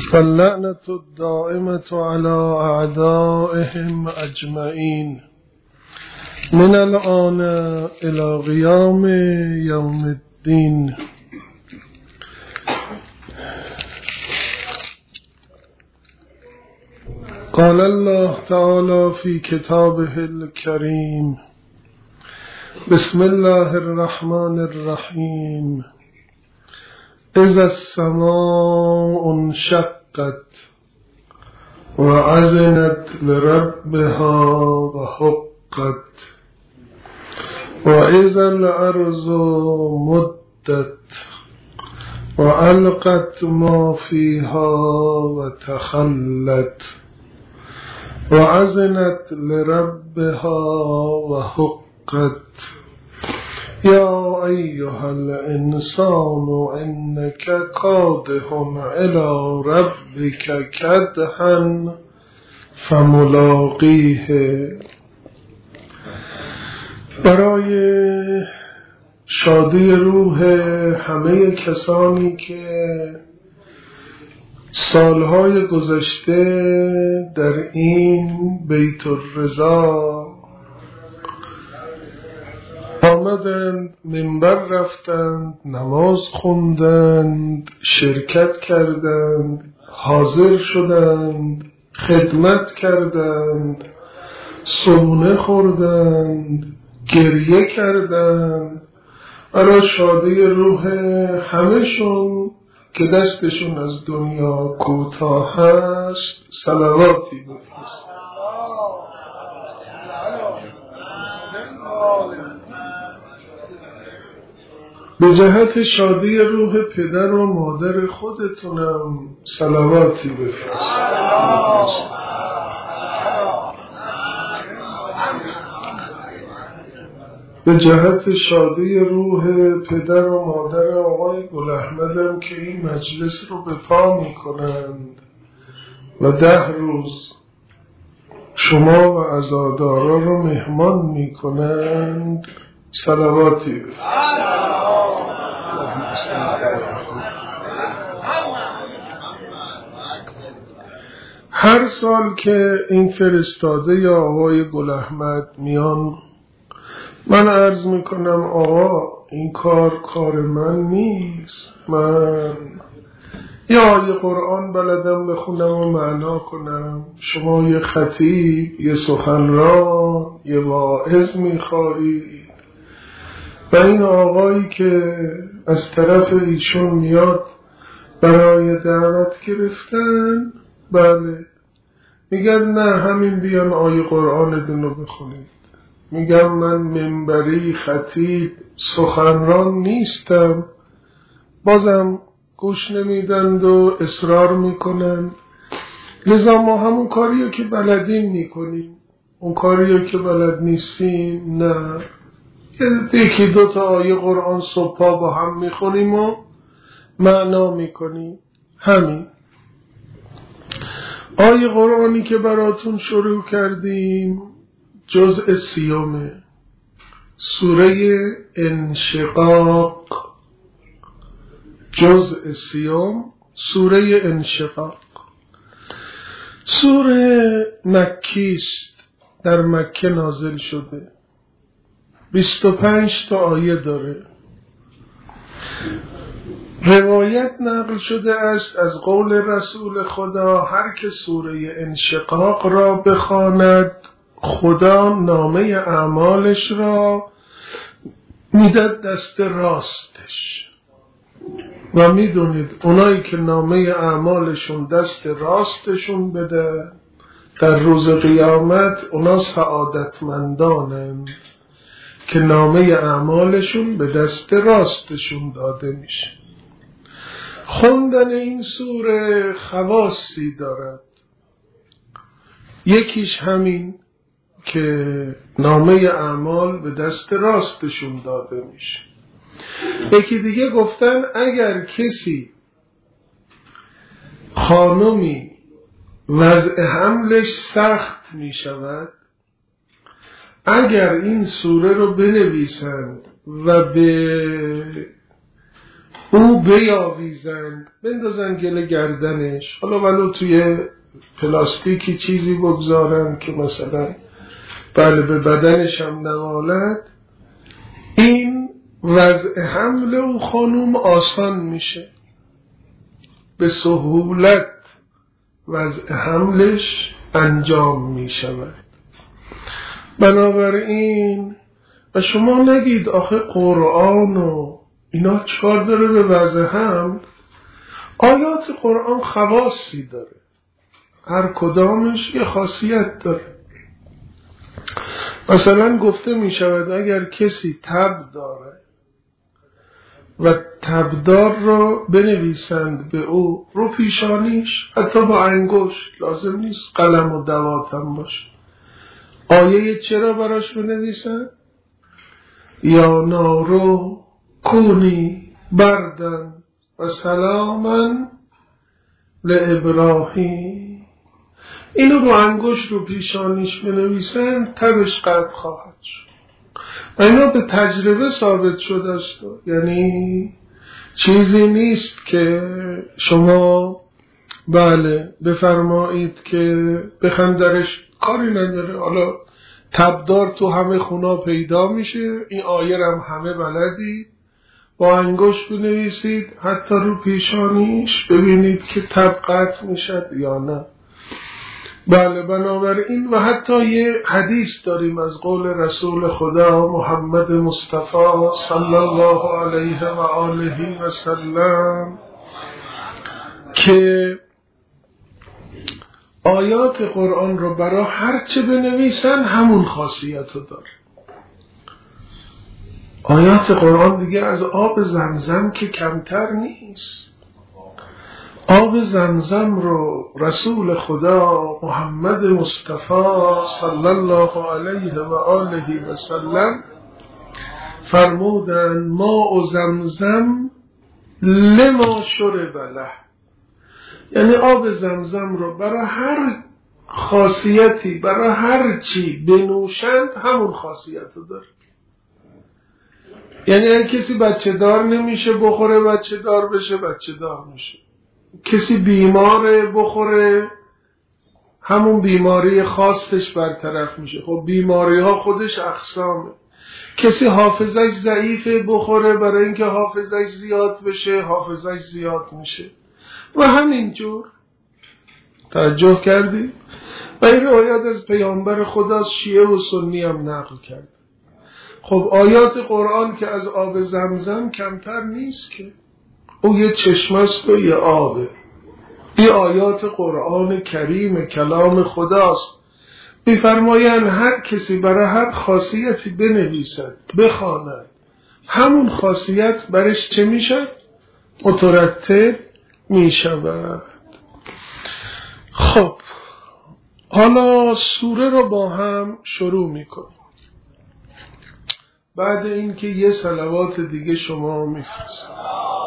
فاللعنة الدائمة على أعدائهم أجمعين من الآن إلى قيام يوم الدين. قال الله تعالى في كتابه الكريم: بسم الله الرحمن الرحيم. إذا السماء انشقت وأذنت لربها وحقت وإذا الأرض مدت وألقت ما فيها وتخلت وأذنت لربها وحقت يا أيها الإنسان إنك كادح إلى ربك كدحا فملاقيه. برای شادی روح همه کسانی که سالهای گذشته در این بیت الرضا آمدند، منبر رفتند، نماز خوندند، شرکت کردند، حاضر شدند، خدمت کردند، صبحونه خوردند، گریه کردند، برای شادی روح همه‌شون که دستشون از دنیا کوتاه است صلواتی بفرست. به جهت شادی روح پدر و مادر خودتونم صلواتی بفرست. به جهت شادی روح پدر و مادر آقای گل احمدم که این مجلس رو به پا می کنند و 10 روز شما و عزادارا رو مهمان می کنند صلواتی بفرست. هر سال که این فرستاده یا آقای گل احمد میان، من عرض میکنم آقا این کار من نیست، من یا یه قرآن بلدم بخونم و معنا کنم، شما یه خطیب، یه سخنران، یه واعظ میخواهید و این آقایی که از طرف ایشون میاد برای دعوت گرفتن، بله میگن نه همین بیان آیه قرآن دونو بخونید. میگم من منبری، خطیب، سخنران نیستم، بازم گوش نمیدند و اصرار میکنند. لذا ما همون کاریو که بلدیم میکنیم، اون کاریو که بلد نیستیم نه. یکی 2 تا آیه قرآن صبحا با هم میخونیم و معنا میکنیم. همین آیه قرآنی که براتون شروع کردیم جزء 30 سوره انشقاق، جزء 30 سوره انشقاق. سوره مکی است، در مکه نازل شده، 25 تا آیه داره. روایت نقل شده است از قول رسول خدا هر که سوره انشقاق را بخواند خدا نامه اعمالش را میداد دست راستش. و میدونید اونایی که نامه اعمالشون دست راستشون بده در روز قیامت اونا سعادتمندانند که نامه اعمالشون به دست راستشون داده میشه. خوندن این سوره خواصی دارد. یکیش همین که نامه اعمال به دست راستشون داده میشه. یکی دیگه گفتن اگر کسی خانمی وضع حملش سخت میشود، اگر این سوره رو بنویسند و به او بیاویزند، بندازن گل گردنش، حالا ولو توی پلاستیکی چیزی بگذارن که مثلا بله به بدنش هم نمالد، این وضع حمل او خانوم آسان میشه، به سهولت وضع حملش انجام میشود. بنابراین و شما نگید آخه قرآن و اینا چکار داره به وضع حمل؟ آیات قرآن خواصی داره، هر کدامش یه خاصیت داره. مثلا گفته می شود اگر کسی تب داره و تبدار رو بنویسند به او رو پیشانیش، حتی با انگشت، لازم نیست قلم و دواتم باشه، آیه چرا براش بنویسند؟ یا نارو کونی بردن و سلاما لابراهیم، اینو با انگشت رو پیشانیش بنویسن تبش قطع خواهد شد. و اینا به تجربه ثابت شده است، یعنی چیزی نیست که شما بله بفرمایید که بخندرش کاری نداره. حالا تبدار تو همه خونا پیدا میشه، این آیه هم همه بلدی، با انگشت بنویسید حتی رو پیشانیش، ببینید که تب قطع میشد یا نه. بله بنابراین و حتی یه حدیث داریم از قول رسول خدا محمد مصطفی صلی الله علیه و آله و سلم که آیات قرآن رو برای هر چه بنویسن همون خاصیت رو داره. آیات قرآن دیگه از آب زمزم که کمتر نیست. آب زمزم رو رسول خدا محمد مصطفی صلی الله علیه و آله و سلم فرمودن ماء زمزم لما شرب له، یعنی آب زمزم رو برای هر خاصیتی، برای هر چی بنوشند همون خاصیت رو داره. یعنی اگه کسی بچه دار نمیشه بخوره بچه دار بشه، بچه دار میشه. کسی بیماره بخوره همون بیماری خاصش برطرف میشه. خب بیماری ها خودش اقسامه. کسی حافظش ضعیفه بخوره برای اینکه حافظش زیاد بشه، حافظش زیاد میشه و همینجور. توجه کردی؟ و این روایت از پیامبر خدا شیعه و سنی هم نقل کرد. خب آیات قرآن که از آب زمزم کمتر نیست که، او یه چشمه است و یه آبه. این آیات قرآن کریم کلام خداست. می‌فرمایند هر کسی برای هر خاصیتی بنویسد بخواند، همون خاصیت برش چه میشد؟ مترتب میشود. خب حالا سوره رو با هم شروع میکنیم، بعد اینکه یه صلوات دیگه شما میفرستید.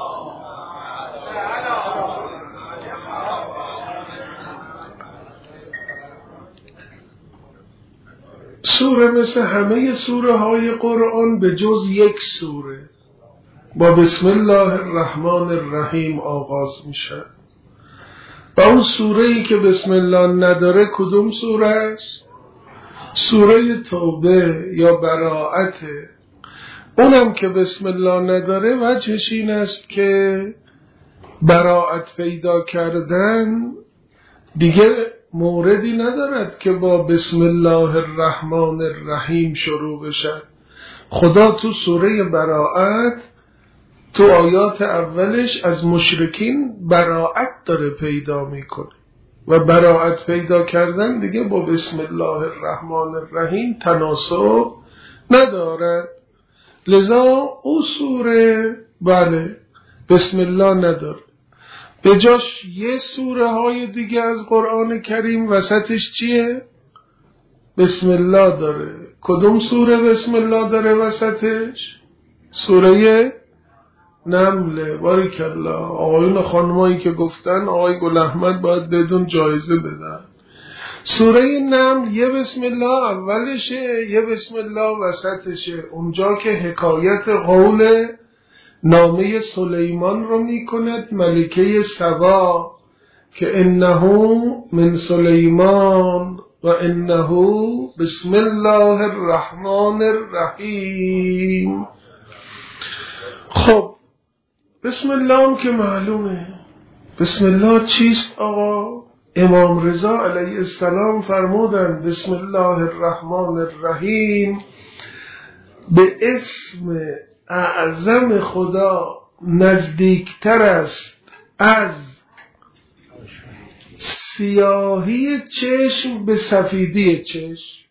سوره مثل همه سوره های قرآن به جز یک سوره با بسم الله الرحمن الرحیم آغاز میشه. و اون سوره ای که بسم الله نداره کدوم سوره است؟ سوره توبه یا براءت. اونم که بسم الله نداره وجهش این است که براءت پیدا کردن دیگه موردی ندارد که با بسم الله الرحمن الرحیم شروع بشد. خدا تو سوره براءت تو آیات اولش از مشرکین براءت داره پیدا میکنه و براءت پیدا کردن دیگه با بسم الله الرحمن الرحیم تناسب ندارد. لذا او سوره بله بسم الله نداره، به جاش یه سوره های دیگه از قرآن کریم وسطش چیه؟ بسم الله داره. کدوم سوره بسم الله داره وسطش؟ سوره نمله. باریکالله. آقایون و خانمایی که گفتن آقای گل احمد باید بدون جایزه بدن. سوره نمل یه بسم الله اولشه، یه بسم الله وسطشه. اونجا که حکایت قول نامه سلیمان رو میکند ملکه سبا که انه من سلیمان و انه بسم الله الرحمن الرحیم. خب بسم الله هم که معلومه. بسم الله چیست آقا؟ امام رضا علیه السلام فرمودند بسم الله الرحمن الرحیم به اسم اعظم خدا نزدیکتر است از سیاهی چشم به سفیدی چشم.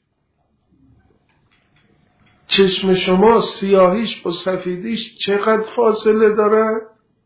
چشم شما سیاهیش با سفیدیش چقدر فاصله دارد؟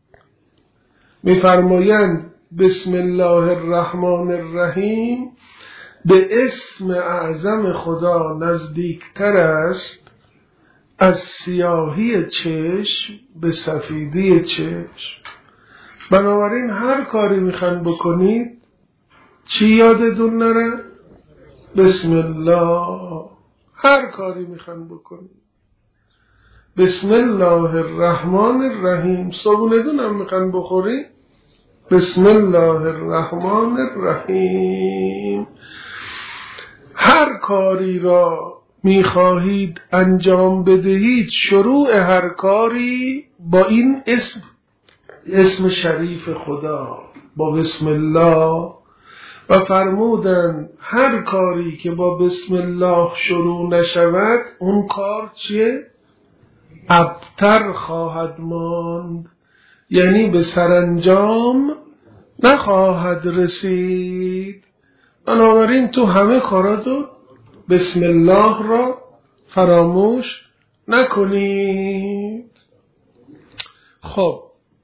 می‌فرمایند بسم الله الرحمن الرحیم به اسم اعظم خدا نزدیکتر است از سیاهی چشم به سفیدی چشم. بنابراین هر کاری میخواین بکنید چی یادتون نره؟ بسم الله. هر کاری میخواین بکنید بسم الله الرحمن الرحیم. صبحونه دونم میخواین بخورید بسم الله الرحمن الرحیم. هر کاری را میخواهید انجام بدهید شروع هر کاری با این اسم شریف خدا با بسم الله. و فرمودن هر کاری که با بسم الله شروع نشود اون کار چیه؟ ابتر خواهد ماند، یعنی به سرانجام نخواهد رسید. بنابراین تو همه کاراتو بسم الله را فراموش نکنید. خب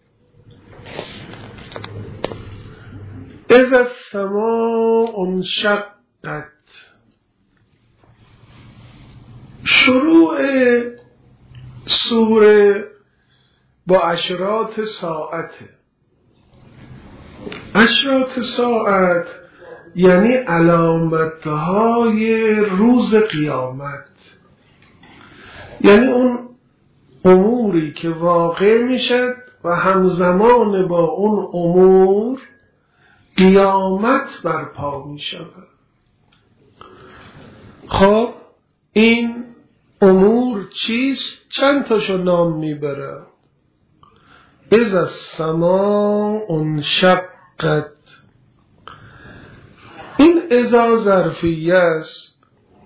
اذا السماء انشقت، شروع سوره با اشراط ساعته. اشراط ساعت یعنی علامتهای روز قیامت، یعنی اون اموری که واقع میشد و همزمان با اون امور قیامت برپا میشود. خب این امور چیست؟ چند تاشو نام میبره. اذا السماء انشقت، این اذا ظرفیه است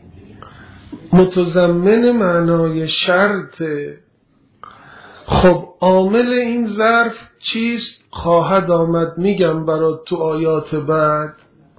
متضمن معنای شرطه. خب عامل این ظرف چیست؟ خواهد آمد، میگم برات تو آیات بعد،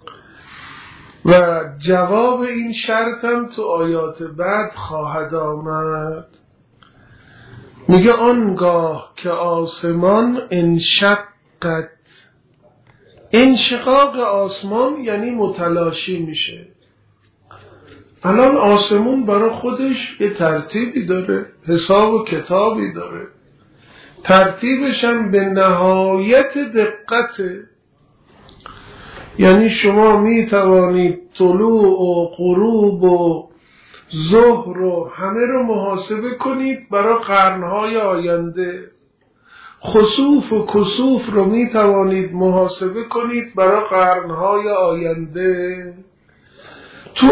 و جواب این شرطم تو آیات بعد خواهد آمد. میگه آنگاه که آسمان انشقت. انشقاق آسمان یعنی متلاشی میشه. الان آسمون برای خودش یه ترتیبی داره، حساب و کتابی داره، ترتیبش هم به نهایت دقته. یعنی شما می توانید طلوع و غروب و ظهر و همه رو محاسبه کنید برای قرنهای آینده. خسوف و کسوف رو می توانید محاسبه کنید برای قرنهای آینده. تو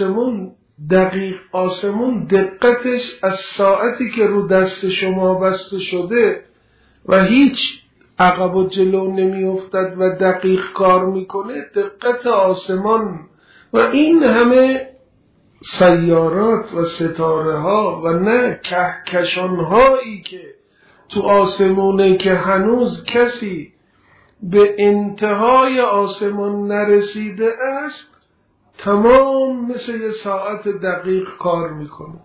آسمون دقتش از ساعتی که رو دست شما بسته شده و هیچ عقب و جلو نمی افتد و دقیق کار میکنه، دقت آسمان و این همه سیارات و ستاره ها و نه کهکشان هایی که تو آسمونه که هنوز کسی به انتهای آسمان نرسیده است، تمام مثل یه ساعت دقیق کار میکنه.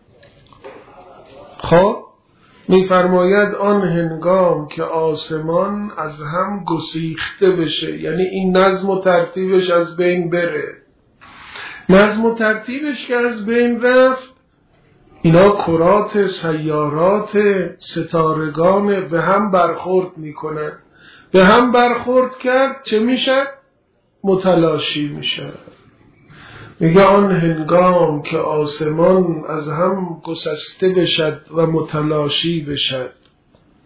خب میفرماید آن هنگام که آسمان از هم گسیخته بشه، یعنی این نظم و ترتیبش از بین بره. نظم و ترتیبش که از بین رفت، اینا کرات سیارات ستارگان به هم برخورد میکنن. به هم برخورد کرد چه میشه؟ متلاشی میشه. میگه آن هنگام که آسمان از هم گسسته بشد و متلاشی بشد.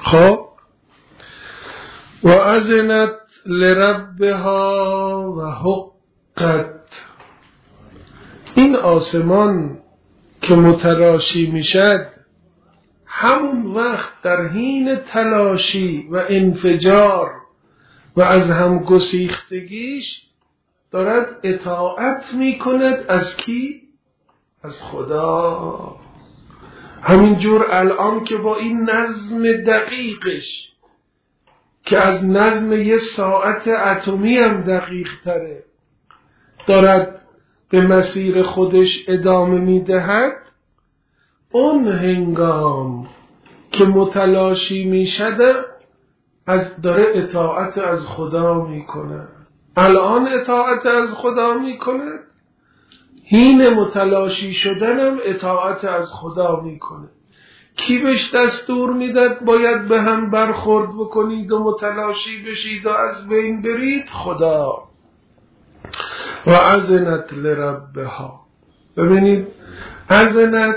خب و اذنت لربها و حقت، این آسمان که متلاشی میشد همون وقت در حین تلاشی و انفجار و از هم گسیختگیش دارد اطاعت میکند از کی؟ از خدا. همینجور الان که با این نظم دقیقش که از نظم یه ساعت اتمی هم دقیق تره دارد به مسیر خودش ادامه میدهد، اون هنگام که متلاشی میشده از داره اطاعت از خدا میکنه. الان اطاعت از خدا میکنه، حین متلاشی شدنم اطاعت از خدا میکنه. کی بهش دستور میداد باید به هم برخورد بکنید و متلاشی بشید و از بین برید؟ خدا. و اذنت لربها، ببینید اذنت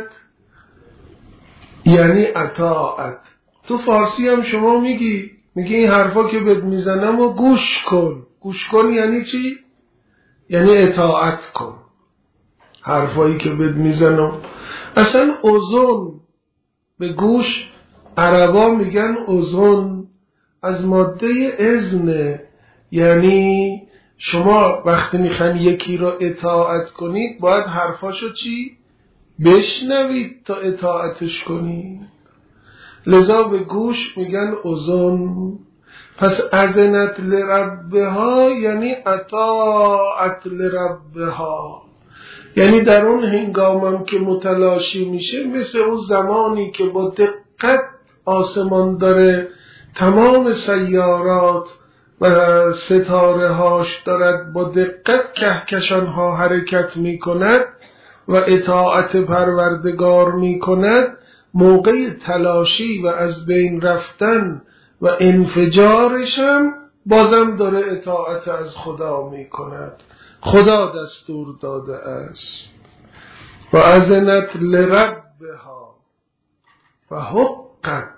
یعنی اطاعت. تو فارسی هم شما میگی این حرفا که بهت میزنم و گوش کن. گوش کن یعنی چی؟ یعنی اطاعت کن حرفایی که بهت میزنم. اصلا اذن به گوش عربا میگن اذن از ماده اذن، یعنی شما وقتی میخواین یکی رو اطاعت کنید باید حرفاشو چی؟ بشنوید تا اطاعتش کنید. لذا به گوش میگن اذن. پس اذنت لربها یعنی اطاعت لربها، یعنی در اون هنگامم که متلاشی میشه مثل اون زمانی که با دقت آسمان داره تمام سیارات و ستاره هاش دارد با دقت کهکشان ها حرکت میکند و اطاعت پروردگار میکند، موقع تلاشی و از بین رفتن و انفجارشم بازم داره اطاعت از خدا میکند. خدا دستور داده است. و اذنت لربها و حقت.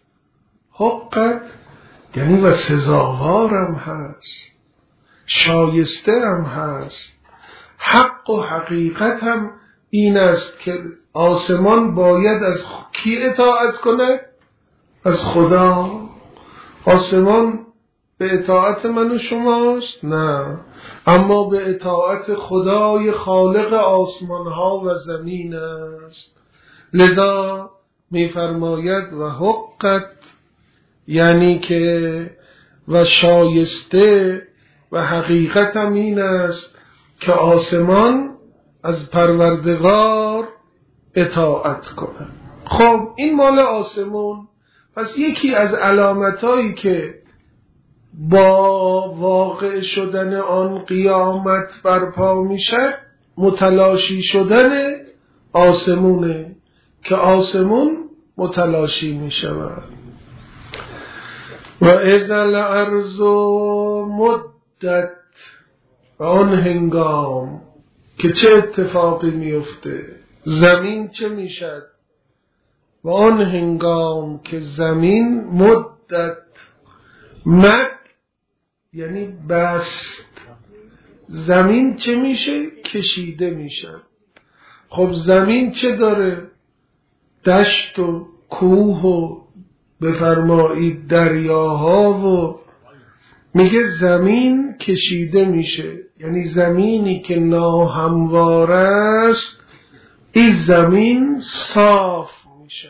حقت یعنی و سزاوارم هست، شایسته هم هست. حق و حقیقت هم این است که آسمان باید از کی اطاعت کنه؟ از خدا. آسمان به اطاعت من و شماست؟ نه، اما به اطاعت خدای خالق آسمان ها و زمین است. لذا میفرماید و حقت یعنی که و شایسته و حقیقت هم این است که آسمان از پروردگار اطاعت کنه. خب این مال آسمون. پس یکی از علامتایی که با واقع شدن آن قیامت برپا میشه متلاشی شدن آسمونه که آسمون متلاشی میشه. و اذا الارض مدت، و آن هنگام که چه اتفاقی میفته؟ زمین چه میشد؟ و آن هنگام که زمین مدت، مد یعنی بست، زمین چه میشه؟ کشیده میشه. خب زمین چه داره؟ دشت و کوه و بفرمایید دریاها و میگه زمین کشیده میشه، یعنی زمینی که ناهموار است این زمین صاف میشه.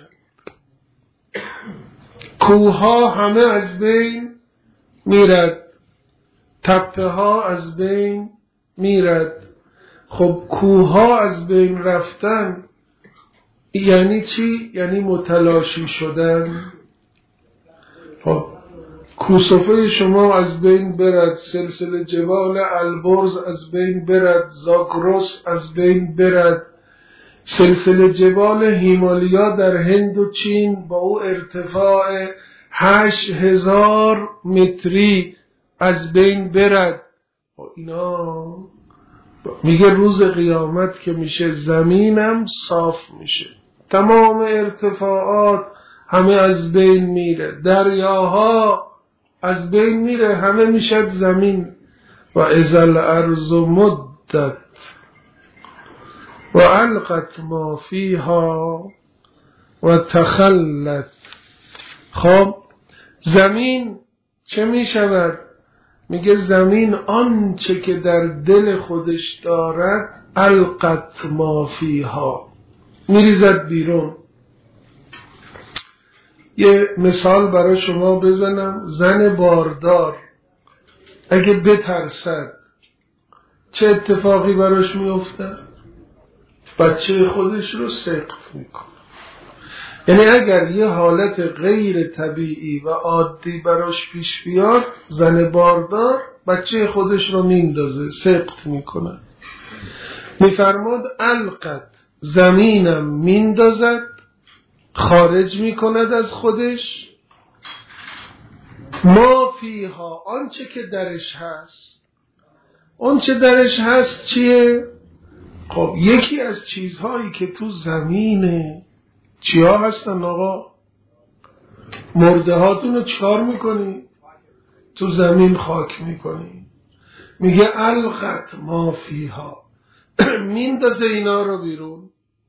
کوه ها همه از بین میرد، تپه ها از بین میرد. خب کوه ها از بین رفتن یعنی چی؟ یعنی متلاشی شدن. خب کوسفه شما از بین برد، سلسله جبال البرز از بین برد، زاگرس از بین برد، سلسله جبال هیمالیا در هند و چین با او ارتفاع 8000 متری از بین برد. اینا میگه روز قیامت که میشه زمینم صاف میشه، تمام ارتفاعات همه از بین میره، دریاها از بین میره، همه میشد زمین. و اذا الارض مدت و القت ما فیها و تخلت. خب زمین چه می شود؟ میگه زمین آنچه که در دل خودش دارد القت ما فیها، میریزد بیرون. یه مثال برای شما بزنم. زن باردار اگه بترسد چه اتفاقی براش میفته؟ بچه خودش رو سقط میکنه. یعنی اگر یه حالت غیر طبیعی و عادی براش پیش بیاد، زن باردار بچه خودش رو میندازه، سقط میکنه. میفرماد القت، زمینم میندازد، خارج میکند از خودش، ما فیها، آنچه که درش هست. آنچه درش هست چیه؟ خب یکی از چیزهایی که تو زمینه چیا هستن آقا؟ مرده هاتون رو چکار میکنی؟ تو زمین خاک میکنی. میگه القت ما فیها، میندازه اینا رو بیرون.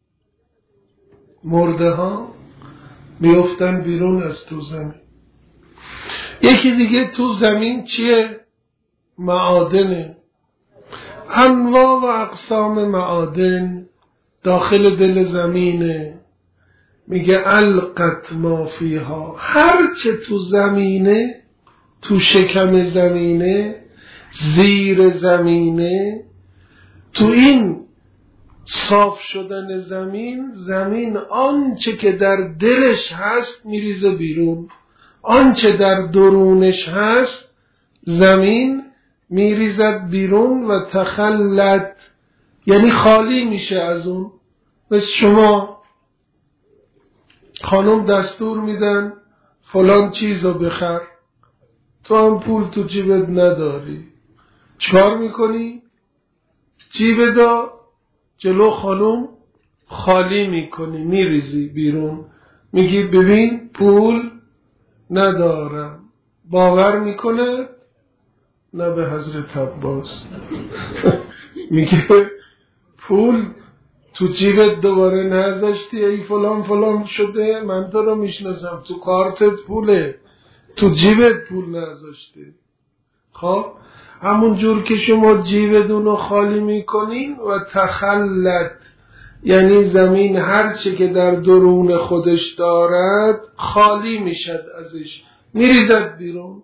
مرده ها میفتن بیرون از تو زمین. یکی دیگه تو زمین چیه؟ معادنه، انواع و اقسام معادن داخل دل زمینه. میگه القت ما فیها، هر چه تو زمینه، تو شکم زمینه، زیر زمینه، تو این صاف شدن زمین، زمین آنچه که در دلش هست میریزه بیرون. آنچه در درونش هست زمین میریزد بیرون. و تخلت یعنی خالی میشه از اون. مثل شما خانم دستور میدن فلان چیزو بخر، تو هم پول تو جیبت نداری، چکار میکنی؟ جیبت دا جلو خانم خالی میکنی، میریزی بیرون. میگی ببین پول ندارم. باور میکنه؟ نه به حضرت عباس. میگه پول تو جیبت دوباره نذاشتی، ای فلان فلان شده، من تو رو میشناسم، تو کارتت پوله، تو جیبت پول نذاشتی. خب همون جور که شما جیبتون رو خالی میکنین. و تخلت یعنی زمین هرچه که در درون خودش دارد خالی میشد ازش، میریزد بیرون.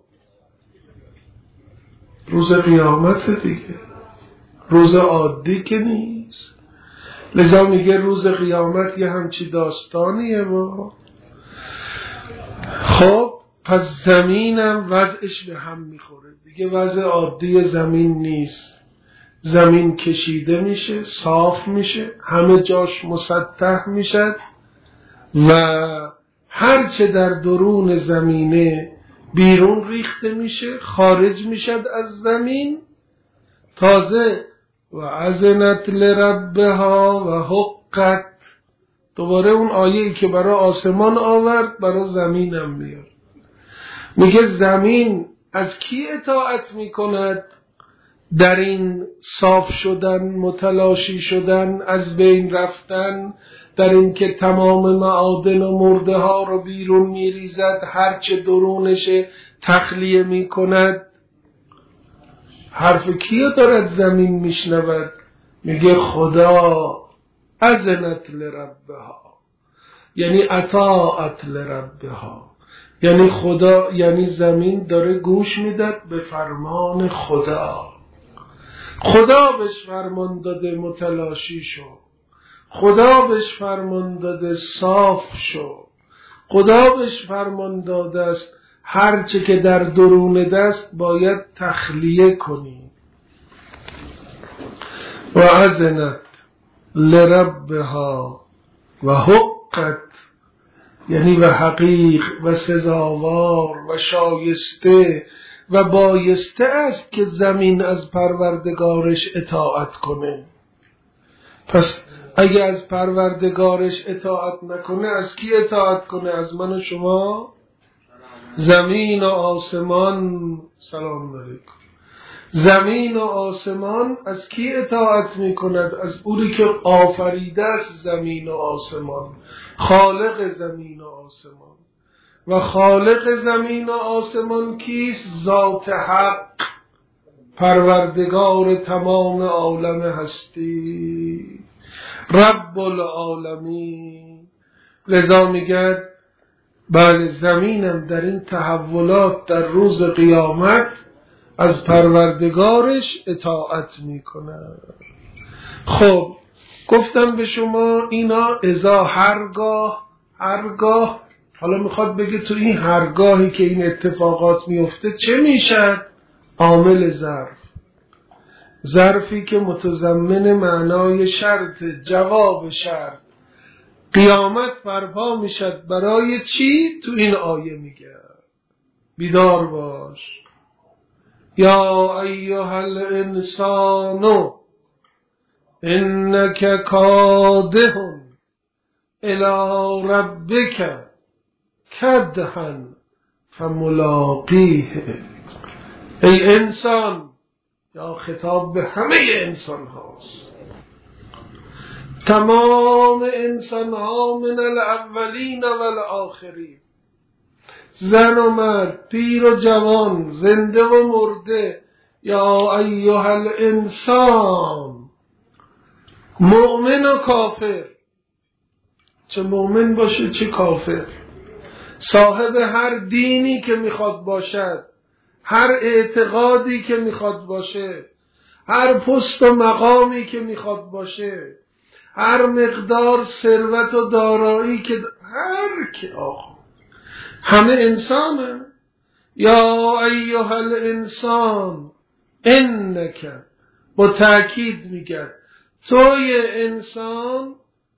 روز قیامت دیگه، روز عادی که نیست. لذا میگه روز قیامت یه همچی داستانیه. ما خب پس زمینم وضعش به هم میخوره دیگه. وضع عادی زمین نیست. زمین کشیده میشه، صاف میشه، همه جاش مسطح میشد و هرچه در درون زمینه بیرون ریخته میشه، خارج میشد از زمین. تازه و اذنت لربها و حقت، دوباره اون آیه‌ای که برای آسمان آورد برای زمینم میاد. میگه زمین از کی اطاعت میکند؟ در این صاف شدن، متلاشی شدن، از بین رفتن، در این که تمام معادن و مرده ها رو بیرون میریزد، هرچه درونشه تخلیه میکند. حرف کیو دارد زمین میشنود؟ میگه خدا اذنت لربها، یعنی اطاعت لربها، یعنی خدا، یعنی زمین داره گوش میداد به فرمان خدا. خدا بهش فرمان داده متلاشی شو، خدا بهش فرمان داده صاف شو، خدا بهش فرمان داده است هرچه که در درون دست باید تخلیه کنی. و اذنت لربها و حقت، یعنی و حقیق و سزاوار و شایسته و بایسته است که زمین از پروردگارش اطاعت کنه. پس اگه از پروردگارش اطاعت نکنه از کی اطاعت کنه؟ از من و شما؟ زمین و آسمان، سلام علیکم، زمین و آسمان از کی اطاعت می کند؟ از اونی که آفریده است زمین و آسمان، خالق زمین و آسمان. و خالق زمین و آسمان کیست؟ ذات حق، پروردگار تمام عالم هستی، رب العالمین. لذا میگه بله زمینم در این تحولات در روز قیامت از پروردگارش اطاعت میکنه. خب گفتم به شما اینا اذا هرگاه، حالا میخواد بگه تو این هرگاهی که این اتفاقات میفته چه میشد؟ عامل ظرف، ظرفی که متضمن معنای شرط، جواب شرط. قیامت برپا میشد برای چی؟ تو این آیه میگه بیدار باش. یا ایها الانسان انک کادح الی ربک کدحا فملاقیه. ای انسان، یا خطاب به همه انسان هاست، تمام انسان ها من الاولین و الاخرین، زن و مرد، پیر و جوان، زنده و مرده. یا ایها الانسان، مؤمن و کافر، چه مؤمن باشه چه کافر، صاحب هر دینی که میخواد باشد، هر اعتقادی که میخواد باشه، هر پست و مقامی که میخواد باشه، هر مقدار ثروت و دارایی که هر که آقا همه انسانه. یا ایها الانسان انک، با تأکید میگه توی انسان،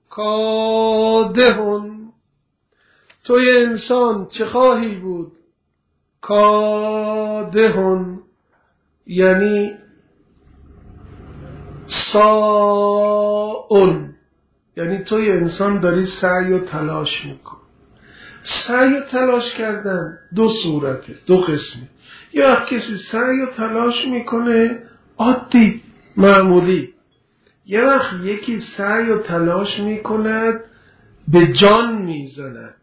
کادحون، توی انسان چه خواهی بود؟ کادحون یعنی ساون، یعنی توی انسان داری سعی و تلاش میکن. سعی و تلاش کردن دو صورته، دو قسمی. یا کسی سعی و تلاش میکنه عادی معمولی، یه وقت یکی سعی و تلاش میکند به جان میزند،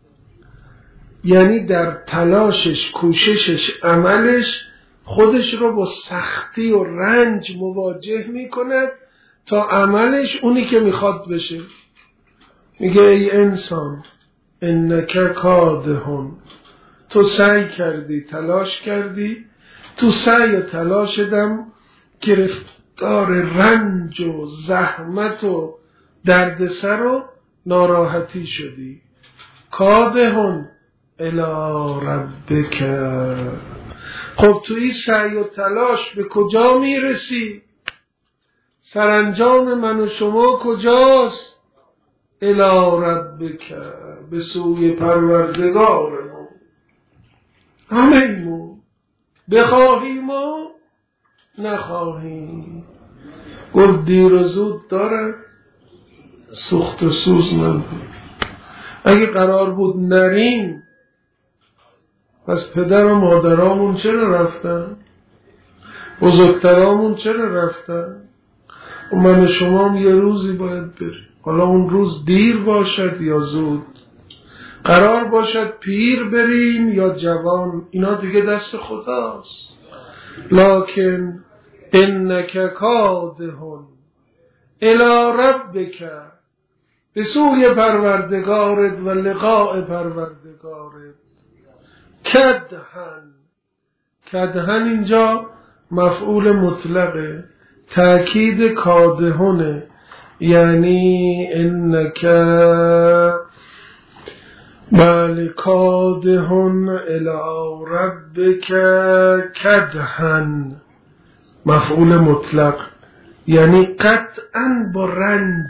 یعنی در تلاشش، کوششش، عملش خودش رو با سختی و رنج مواجه میکند تا عملش اونی که میخواد بشه. میگه ای انسان انک کادحون، تو سعی کردی، تلاش کردی، تو سعی و تلاشدم گرفتار رنج و زحمت و دردسر و ناراحتی شدی. کادحون الی ربک. خب توی سعی و تلاش به کجا میرسی؟ سرانجام من و شما کجاست؟ الی ربک، به سوی پروردگارمون. همه‌مون بخواهیم و نخواهیم. گفت دیر و زود داره، سوخت و سوز من بود. اگه قرار بود نریم پس پدر و مادرامون چرا رفتن؟ بزرگترامون چرا رفتن؟ و من و شما هم یه روزی باید بریم. حالا اون روز دیر باشد یا زود، قرار باشد پیر بریم یا جوان، اینا دیگه دست خداست. لکن انک کادحون الی ربک، به سوی پروردگارت و لقاء پروردگارت. کدحن، کدحن اینجا مفعول مطلقه، تأکید کادحونه، یعنی انک بله کادحون الی ربک کدحن، مفعول مطلق، یعنی قطعا با رنج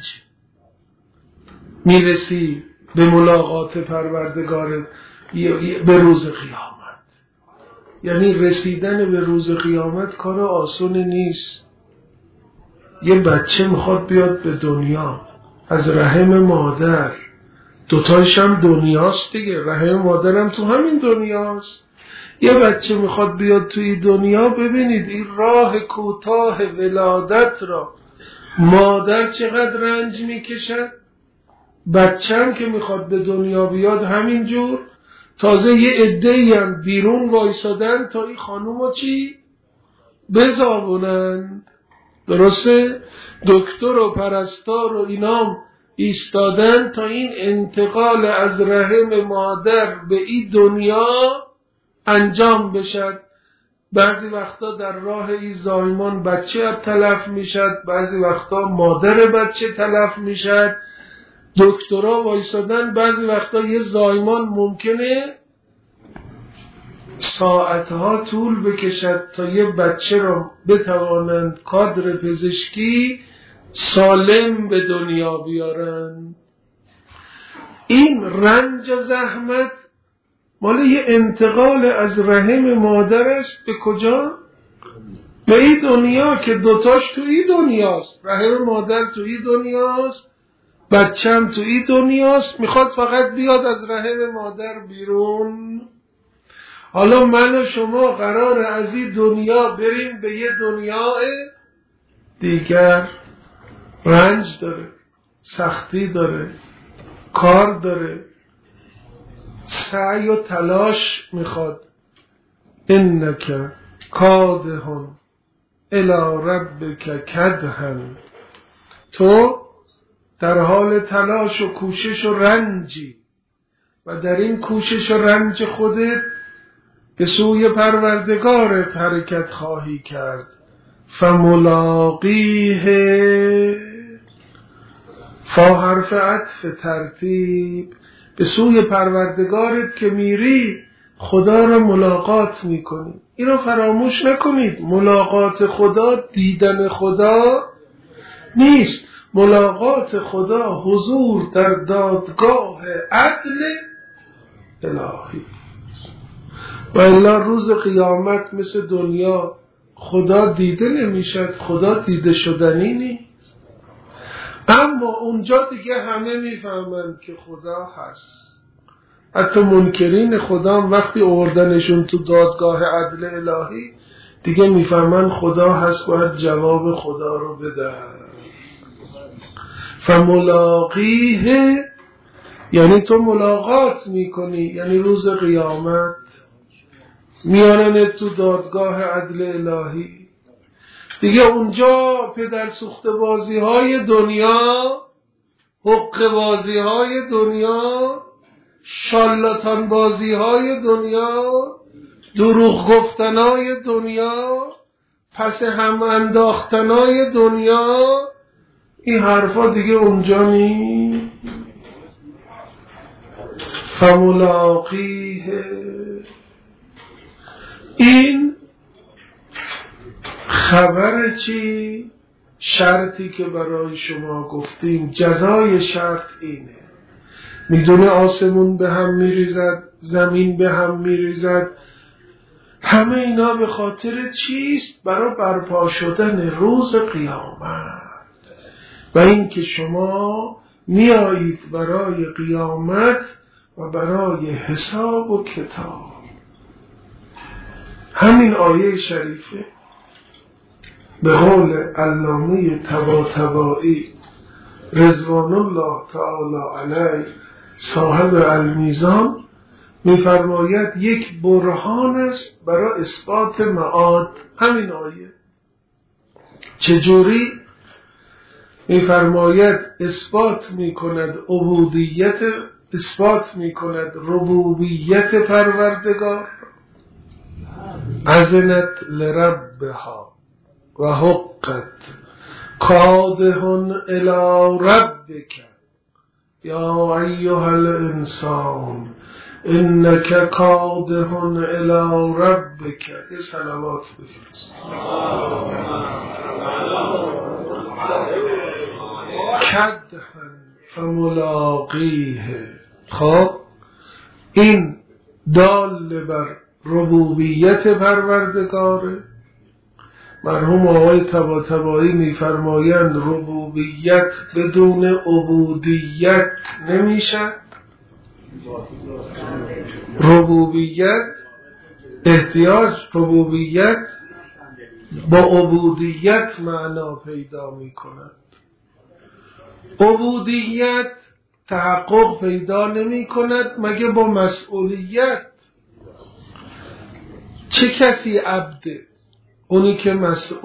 میرسی به ملاقات پروردگارت به روز قیامت. یعنی رسیدن به روز قیامت کار آسون نیست. یه بچه میخواد بیاد به دنیا، از رحم مادر. دوتایش هم دنیاست دیگه، رحم مادرم تو همین دنیاست. یه بچه میخواد بیاد توی دنیا، ببینید این راه کوتاه ولادت را مادر چقدر رنج میکشد، بچه هم که میخواد به دنیا بیاد همینجور. تازه یه عده‌ای هم بیرون وایسادن تا این خانومو چی؟ بزابونند. درسته؟ دکتر و پرستار و اینام ایستادن تا این انتقال از رحم مادر به این دنیا انجام بشد. بعضی وقتا در راه این زایمان بچه تلف میشد، بعضی وقتا مادر بچه تلف میشد. دکترها وایسادن، بعضی وقتا یه زایمان ممکنه ساعتها طول بکشد تا یه بچه را بتوانند کادر پزشکی سالم به دنیا بیارن. این رنج و زحمت مال یه انتقال از رحم مادر است به کجا؟ به این دنیا که دوتاش تو این دنیاست. رحم مادر تو این دنیاست، بچم تو این دنیاست، میخواد فقط بیاد از رحم مادر بیرون. حالا من و شما قرار از این دنیا بریم به یه دنیای دیگر. رنج داره، سختی داره، کار داره، سعی و تلاش میخواد. انک کادحن الی ربک کدحا. تو در حال تلاش و کوشش و رنجی و در این کوشش و رنج خودت به سوی پروردگارت حرکت خواهی کرد. فملاقیه، فا حرف عطف ترتیب، به سوی پروردگارت که میری خدا را ملاقات میکنی. این رو فراموش نکنید، ملاقات خدا دیدن خدا نیست. ملاقات خدا حضور در دادگاه عدل الهی. و الا روز قیامت مثل دنیا خدا دیده نمیشد، خدا دیده شدنی نیست. اما اونجا دیگه همه میفهمند که خدا هست. حتی منکرین خدا هم وقتی آوردنشون تو دادگاه عدل الهی دیگه میفهمند خدا هست، باید جواب خدا رو بدن. فملاقیه یعنی تو ملاقات میکنی، یعنی روز قیامت میارن تو دادگاه عدل الهی. دیگه اونجا پدر سوخته بازی های دنیا، حق بازی های دنیا، شالاتان بازی های دنیا، دروغ گفتن های دنیا، پس هم انداختن های دنیا، این حرفا دیگه اونجا نی. فملاقیه، این خبر چی؟ شرطی که برای شما گفتیم. جزای شرط اینه. میدونه آسمون به هم میریزد، زمین به هم میریزد، همه اینا به خاطر چیست؟ برای برپا شدن روز قیامت و این که شما میایید برای قیامت و برای حساب و کتاب. همین آیه شریفه به قول علامه طباطبایی رضوان الله تعالی علیه صاحب المیزان میفرماید یک برهان است برای اثبات معاد. همین آیه چجوری؟ میفرماید اثبات میکند عبودیت، اثبات میکند ربوبیت پروردگار. اذنت لربها و حقت کادحن الی ربک یا ایها الانسان انک کادحن الی ربک. یه صلوات بفرست. کدحن فملاقیه. خب این دال بر ربوبیت پروردگاره، مرحوم آقای طباطبایی میفرمایند ربوبیت بدون عبودیت نمیشد. ربوبیت با عبودیت معنا پیدا میکند. عبودیت تحقق پیدا نمی کند مگه با مسئولیت. چه کسی عبده؟ اونی که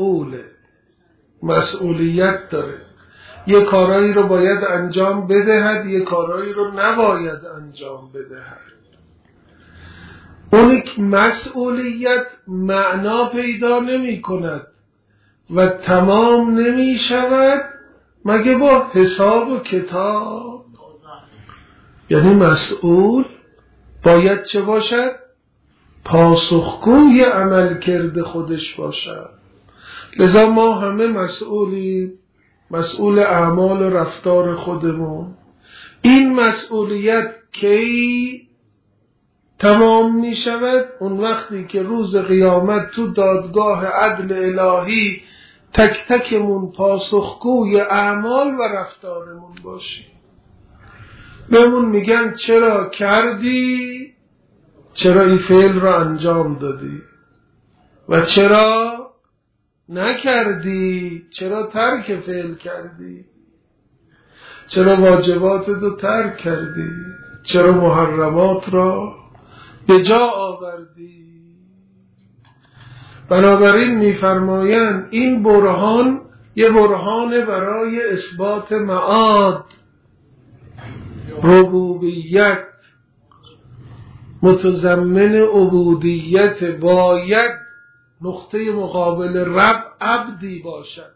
مسئولیت داره، یه کارایی رو باید انجام بدهد، یه کارایی رو نباید انجام بدهد. اونی که مسئولیت معنا پیدا نمی کند و تمام نمی شود مگه با حساب و کتاب. یعنی مسئول باید چه باشد؟ پاسخگوی عمل کرده خودش باشد. لذا ما همه مسئول اعمال و رفتار خودمون. این مسئولیت کی تمام می شود؟ اون وقتی که روز قیامت تو دادگاه عدل الهی تک تکمون پاسخگوی اعمال و رفتارمون باشیم. بهمون میگن چرا کردی؟ چرا این فعل رو انجام دادی؟ و چرا نکردی؟ چرا ترک فعل کردی؟ چرا واجبات رو ترک کردی؟ چرا محرمات را به جا آوردی؟ بنابراین میفرمایند این برهان یه برهان برای اثبات معاد. ربوبیت متضمن عبودیت، باید نقطه مقابل رب عبدی باشد.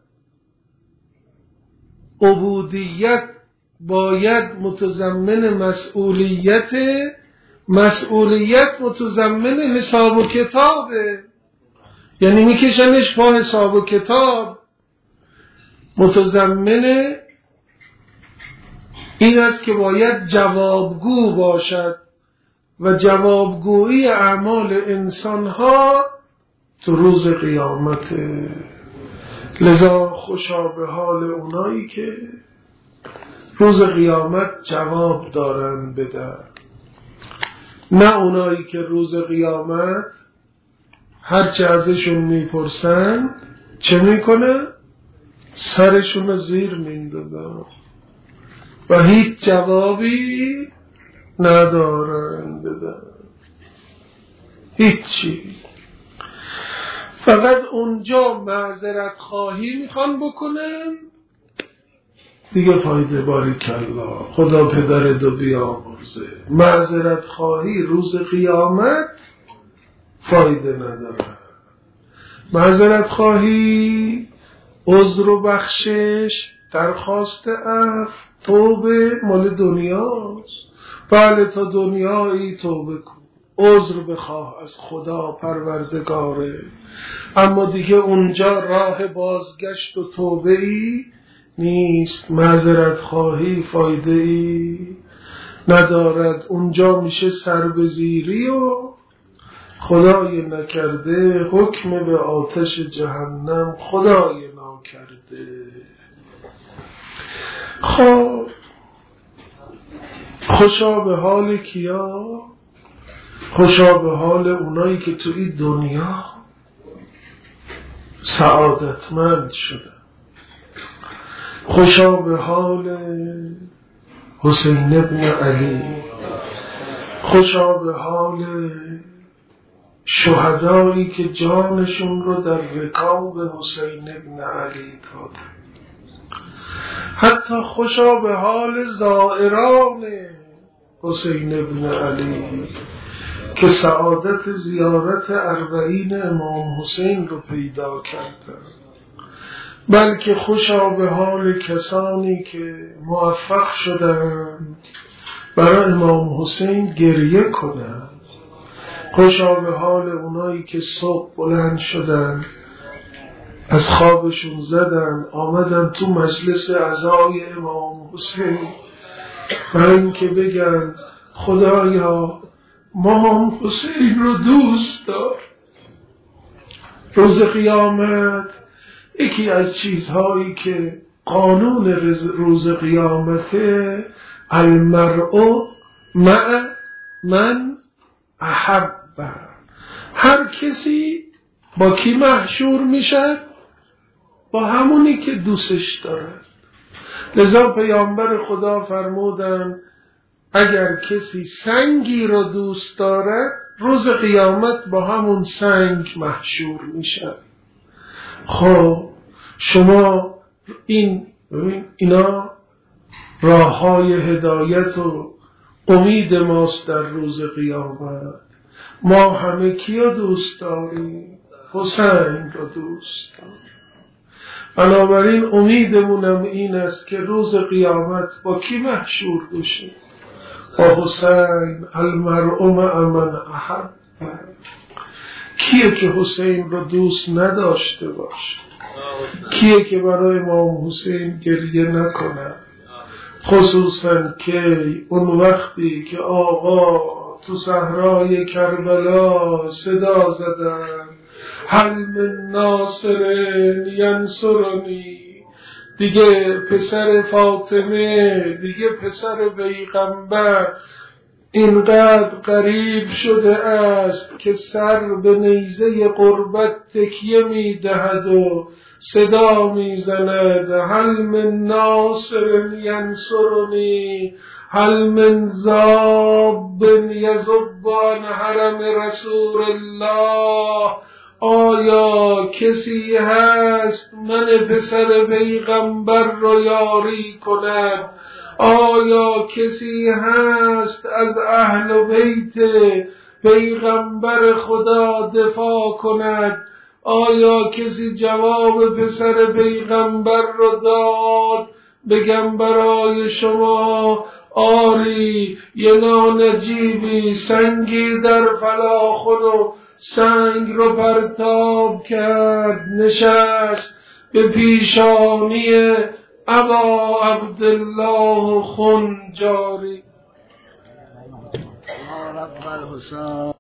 عبودیت باید متضمن مسئولیت متضمن حساب و کتابه. یعنی میکشنش با حساب و کتاب. متضمن این است که باید جوابگو باشد و جوابگویی اعمال انسانها تو روز قیامت. لذا خوشا به حال اونایی که روز قیامت جواب دارن بدن، نه اونایی که روز قیامت هرچه ازشون میپرسن چه میکنه؟ سرشون رو زیر میندازن و هیچ جوابی ندارن بدن. هیچی. فقط اونجا معذرت خواهی میخوان بکنن دیگه. فایده باریکالله، خدا پدرتو بیامرزه. معذرت خواهی روز قیامت فایده نداره. معذرت خواهی، عذر و بخشش، درخواست عفو، توبه مال دنیاست. بله تا دنیایی توبه کن، عذر بخواه از خدا پروردگاره، اما دیگه اونجا راه بازگشت و توبه ای نیست. معذرت خواهی فایده ای ندارد. اونجا میشه سربزیری و خدای نکرده حکم به آتش جهنم خدای ناکرده. خب خوشا به حال کیا؟ خوشا به حال اونایی که تو این دنیا سعادتمند شدن. خوشا به حال حسین ابن علی. خوشا به حال شهدایی که جانشون رو در رکاب حسین ابن علی دادن. حتی خوشا به حال زائران حسین ابن علی که سعادت زیارت اربعین امام حسین رو پیدا کردن. بلکه خوشا به حال کسانی که موفق شدن برای امام حسین گریه کنن. خوشا به حال اونایی که صبح بلند شدن، از خوابشون زدن، آمدن تو مجلس عزای امام حسین برای اینکه بگن خدایا امام حسین رو دوست دار. روز قیامت یکی از چیزهایی که قانون روز قیامته، المرء مع من احب، هر کسی با کی محشور میشه؟ با همونی که دوستش دارد. لذا پیامبر خدا فرمودن اگر کسی سنگی رو دوست دارد روز قیامت با همون سنگ محشور میشه. خب شما اینا راه های هدایت و امید ماست در روز قیامت. ما همه کیو دوست داریم؟ حسین رو دوست داریم. بنابراین امیدمونم این است که روز قیامت با کی محشور بشه؟ با حسین. المرء مع من احب. کیه که حسین رو دوست نداشته باشه؟ کیه که برای امام حسین گریه نکنه؟ خصوصا که اون وقتی که آقا تو صحرای کربلا صدا زدن هل من ناصر ینصرنی، دیگه پسر فاطمه، دیگه پسر پیغمبر اینقدر قریب شده است که سر به نیزه قربت تکیه می دهد و صدا می زند هل من ناصر ینصرنی، هل من ذاب یذب عن حرم رسول الله. آیا کسی هست من پسر پیغمبر رو یاری کند؟ آیا کسی هست از اهل بیت پیغمبر خدا دفاع کند؟ آیا کسی جواب پسر پیغمبر رو داد؟ بگم برای شما آری یه نانجیبی سنگی در فلاخن و سنگ رو پرتاب کرد، نشست به پیشانی ابا عبدالله خنجاری.